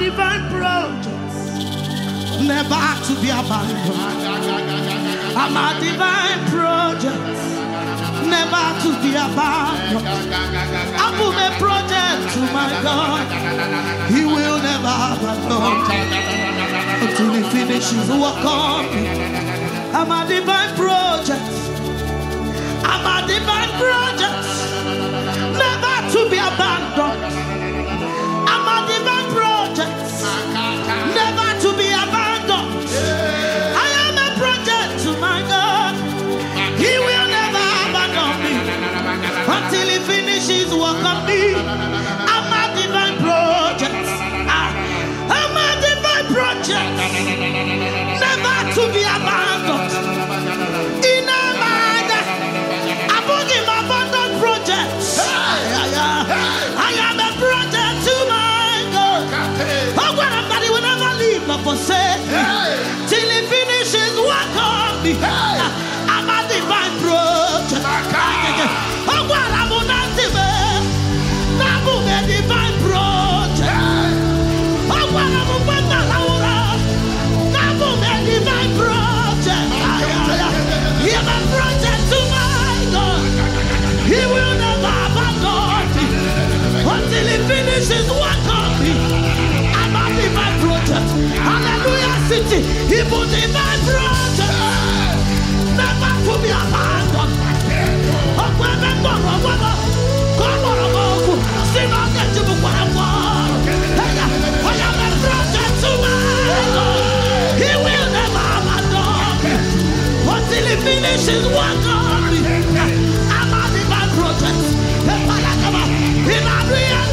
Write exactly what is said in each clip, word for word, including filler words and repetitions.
divine projects, never to be abandoned. I'm a divine project, never to be abandoned. I put a project to my God, He will never abandon until He finishes work on me. I'm a divine project, I'm a divine project, never to be abandoned. I'm a divine project, never to be abandoned. I am a project to my God, He will never abandon me until He finishes work on me. I'm a divine project, I'm a divine project, never to be abandoned. In a mind, I'm working my abandoned projects. I am a project to my God. Oh, what I'm not, He will never leave nor forsake me till He finishes work on me. I'm a divine project. Oh, what I'm not divine. I'm a divine project. Oh, what I'm a divine project. He am a project to my God. He will never abandon me until He finishes work on me. I'm a divine project. Hallelujah, city. He put divine project, never to be abandoned. Oh, when I'm gone, oh, when I'm gone, oh, oh, sing on the table for a while. I am a project to my God. He will never abandon me until He finishes work on me. I'm a divine project. In a real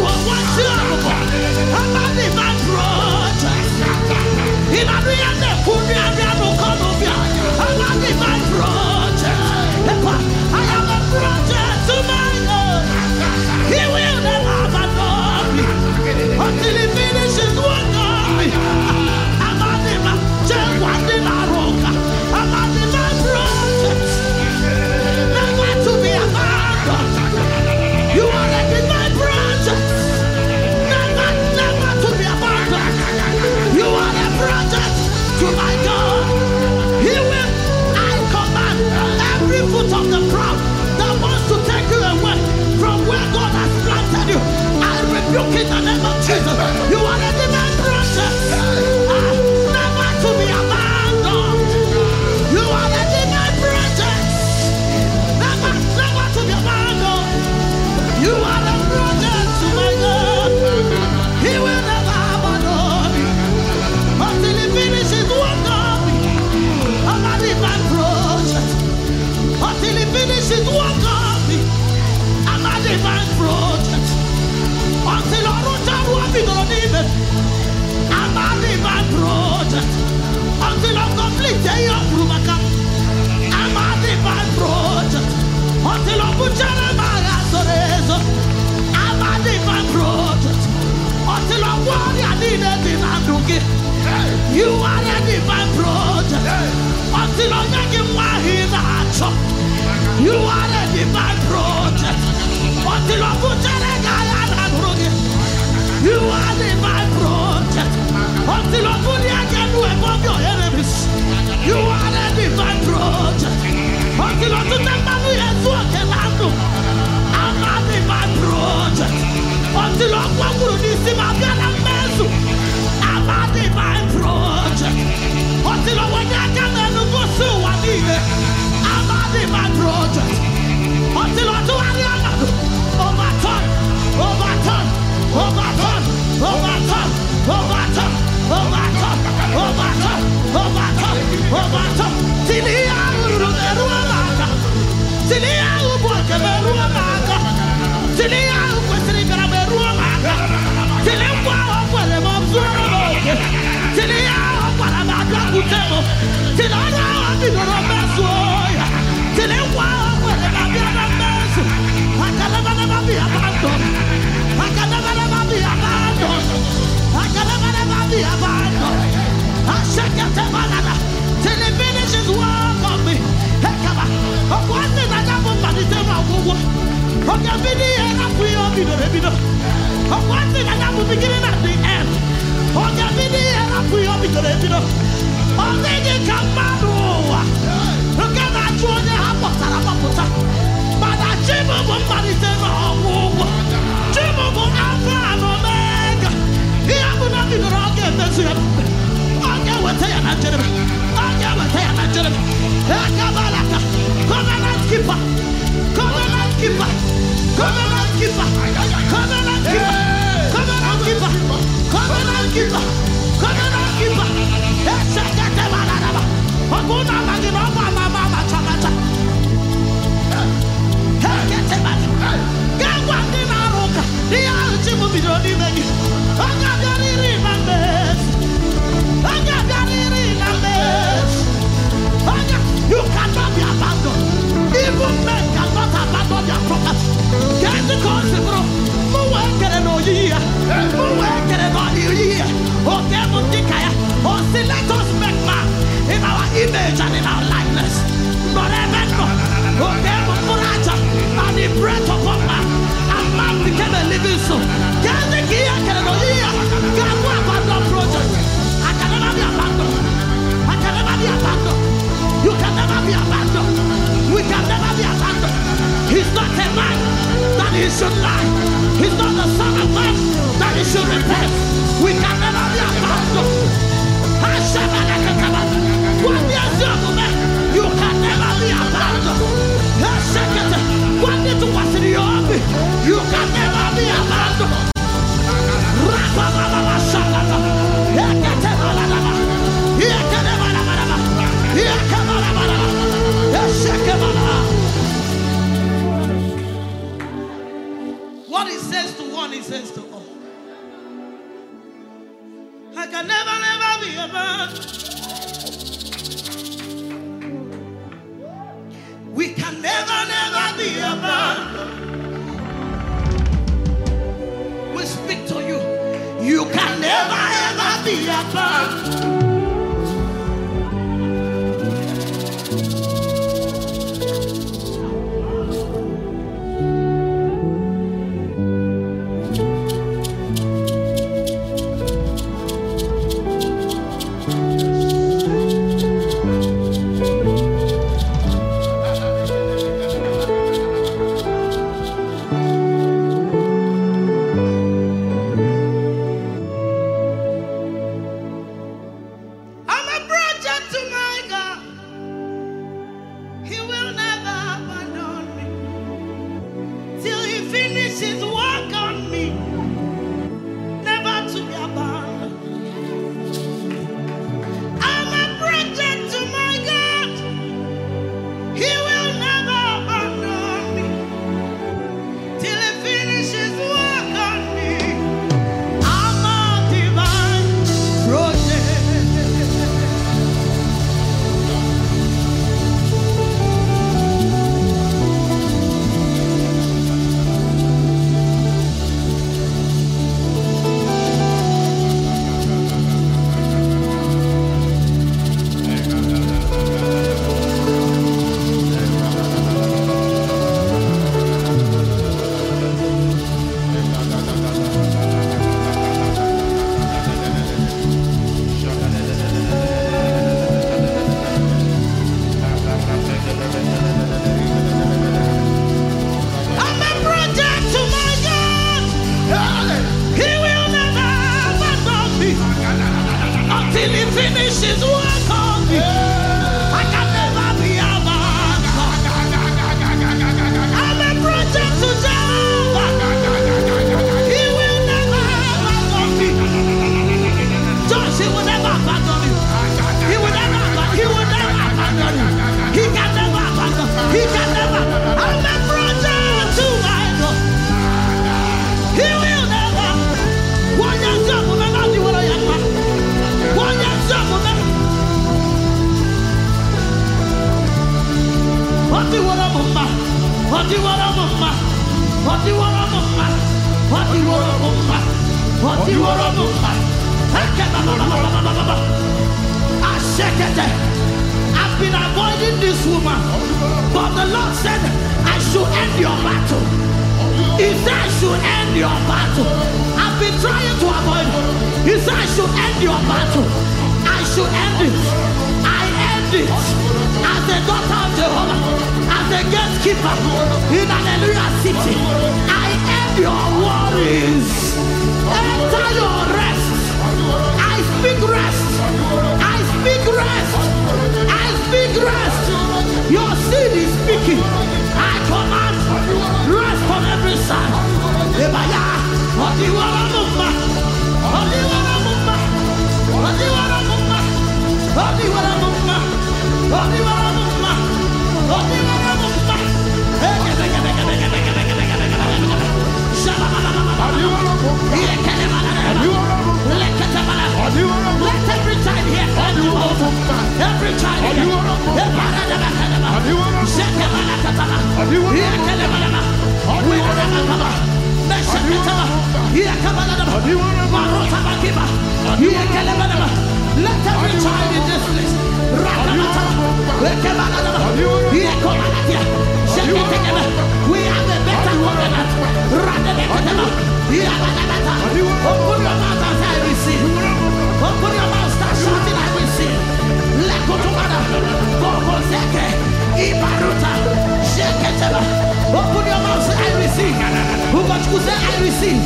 I'm a divine project. In a real I'm a divine project. I am a project to my God. He will never abandon me until He finishes work on me. I'm a divine I'm a divine project, never to be abandoned. You are a divine project, never, never to be abandoned. You are a project to my God. He will, I command every foot of the crowd that wants to take you away from where God has planted you. I rebuke in the name of Jesus. You are a divine project, uh, never to be abandoned. You are a divine project, never, never to be abandoned. You are a project to my God. He will never abandon me until He finishes work on me. I'm a divine project until He finishes work on me. I'm a divine project until I don't have what we don't need it. I'm a divine project until I complete the year of Rumaka. I'm a divine project until I put Jeremiah Sorezo. I'm a divine project until I want I needed in Anduki. You are a divine project until I make him in a You are a divine project until I put Jeremiah Anduki. You are a divine project until I put the again above your enemies. You are a divine project until I put the money and work and handle. I'm a divine project until I walk through this in my mess. I'm a divine project until I want to get and go so I need it. I'm a divine project until I do Ariana overturn, overturn, overturn, overturn, overturn, overturn, overturn, overturn, overturn. Till he out of the Ruamaka, till he out of the Ruamaka, till he out of the Ruamaka, till he out of the Ruamaka, till he out of the Ruamaka, till I know the Ruamaka, till he out of the Ruamaka. I can never be abandoned. I can never be abandoned. I can never be abandoned. I shake it till He finishes work on me. Hey, come on. Of one thing I never managed to from your video, and I'm free of you. Of one thing I never beginning at the end. Covenant keeper, covenant keeper, covenant keeper, covenant keeper, covenant keeper, covenant keeper, covenant keeper. Esekete baladaba, oguna magina mama mama chamata. Ekete bala, gangwa dina roka, dia chimu bidoni megi. Anga biari nambes, anga biari nambes. Anga, you cannot be abandoned. Even men cannot abandon their property. Get the consequence. Who work at an year? Who work at an year? Oh, Demonikaya. Oh, see, let us make man in our image and in our likeness. But remember, oh, Demokuraja, and the breath of man, and man became a living soul. Get the key, I can know here. God will abandon project. I can never be abandoned. I can never be abandoned. You can never be abandoned. We can never be abandoned. He's not a man that he should lie. He's not the son of man that he should repent. We can never be abandoned. You can never be abandoned. You can never be abandoned. What he says to one, he says to all. I can never, never be abandoned. We can never, never be abandoned. We speak to you. You can never, ever be abandoned. I've been avoiding this woman, but the Lord said I should end your battle. He said I should end your battle. I've been trying to avoid it. He said I should end your battle. I should end it. I end it as the daughter of Jehovah, as the gatekeeper in Hallelujah City. I end your worries. Enter your rest. I speak rest. I speak rest. I speak rest. Your seed is speaking. I command rest on every side. Ebaya, Odiwara Mumba, Odiwara Mumba, Odiwara Mumba, Odiwara Mumba, Odiwara Mumba, Odiwara Mumba. Let every child hear. Every child hear. Let every child in this place. We have a better covenant. Open your mouth as I receive. Open your mouth, start shouting, I receive. Let go together. Go Zeke. Ibaruta. Sheketeba. Open your mouth, say I receive. Who got to say I receive?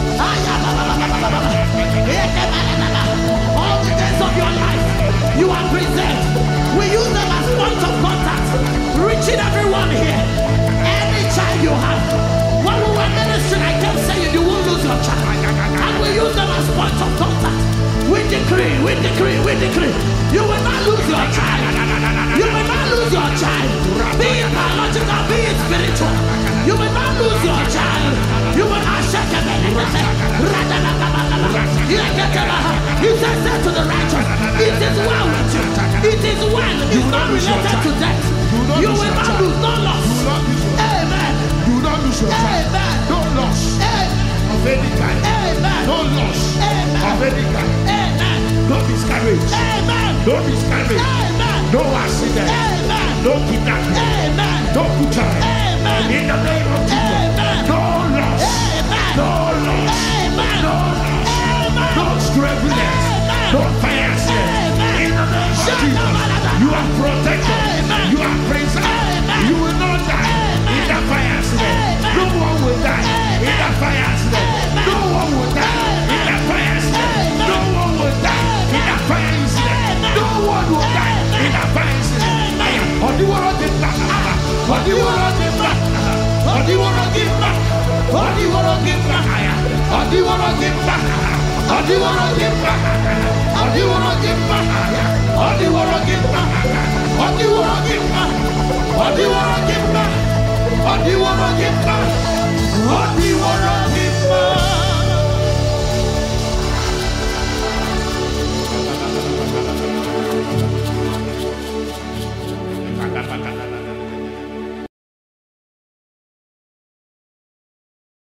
All the days of your life, you are preserved. We use them as points of contact, reaching everyone here. Any child you have, when we were ministering, I kept saying you won't lose your child. And we use them as points of contact. We decree, we decree, we decree. You will not lose your child. You will not lose your child. Be it biological, be it spiritual. You will not lose your child. You will not shake a man. He says that to the righteous. It is well with you. It is well. It's not related to death. You will not lose, no loss. Amen. Do not lose your child. Amen. No loss of any kind. Amen. No loss of any kind. Amen. No discourage. Amen. No discourage. Amen. No accident. Amen. No kidnapping. Amen. No butchery. Amen. In the name of Jesus. Amen. No loss. Amen. No loss. Amen. No loss. Amen. No struggles. No fire accident. In the name of Jesus. You are protected. You are preserved. You will not die in that fire accident. No one will die in that fire accident. No one will die in that fire accident. No one will die in that fire incident. No one will die in that fire incident. What do you want to give back? What do you want to give back? What do you want to give back? What do you want to give back? What do you want to give back? What do you want to give back? What do you want to give back? What do you want to give back? What do you want to give back? What do you want to give back? What do you want to give back? What do you want to